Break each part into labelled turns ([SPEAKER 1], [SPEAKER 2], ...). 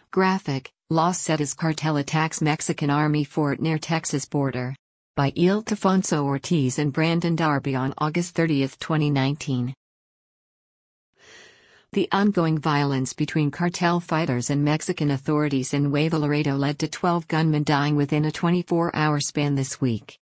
[SPEAKER 1] Graphic, Los Zetas cartel attacks Mexican Army fort near Texas border. By Ildefonso Ortiz and Brandon Darby on August 30, 2019. The ongoing violence between cartel fighters and Mexican authorities in Nuevo Laredo led to 12 gunmen dying within a 24-hour span this week.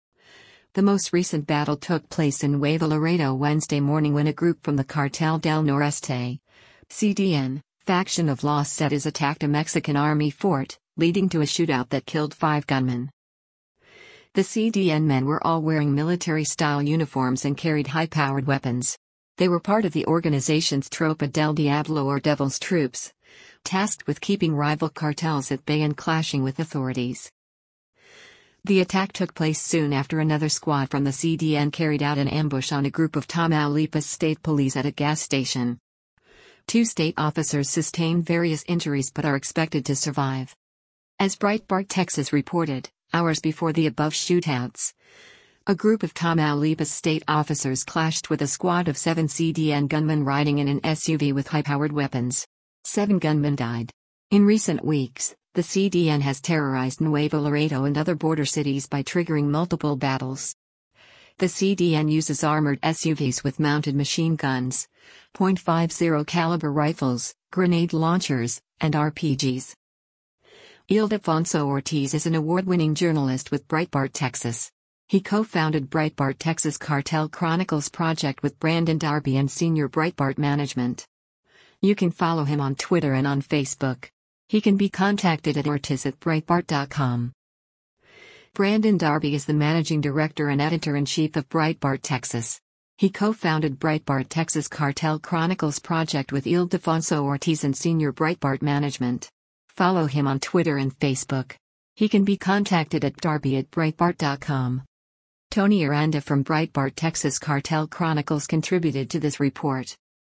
[SPEAKER 1] The most recent battle took place in Nuevo Laredo Wednesday morning when a group from the Cartel del Noreste, CDN, faction of Los Zetas attacked a Mexican Army fort, leading to a shootout that killed 5 gunmen. The CDN men were all wearing military-style uniforms and carried high-powered weapons. They were part of the organization's Tropa del Diablo or Devil's Troops, tasked with keeping rival cartels at bay and clashing with authorities. The attack took place soon after another squad from the CDN carried out an ambush on a group of Tamaulipas state police at a gas station. 2 state officers sustained various injuries but are expected to survive. As Breitbart Texas reported, hours before the above shootouts, a group of Tamaulipas state officers clashed with a squad of 7 CDN gunmen riding in an SUV with high-powered weapons. 7 gunmen died. In recent weeks, the CDN has terrorized Nuevo Laredo and other border cities by triggering multiple battles. The CDN uses armored SUVs with mounted machine guns, .50 caliber rifles, grenade launchers, and RPGs. Ildefonso Ortiz is an award-winning journalist with Breitbart Texas. He co-founded Breitbart Texas Cartel Chronicles project with Brandon Darby and senior Breitbart management. You can follow him on Twitter and on Facebook. He can be contacted at ortiz@breitbart.com. Brandon Darby is the managing director and editor-in-chief of Breitbart Texas. He co-founded Breitbart Texas Cartel Chronicles project with Ildefonso Ortiz and senior Breitbart management. Follow him on Twitter and Facebook. He can be contacted at darby@breitbart.com. Tony Aranda from Breitbart Texas Cartel Chronicles contributed to this report.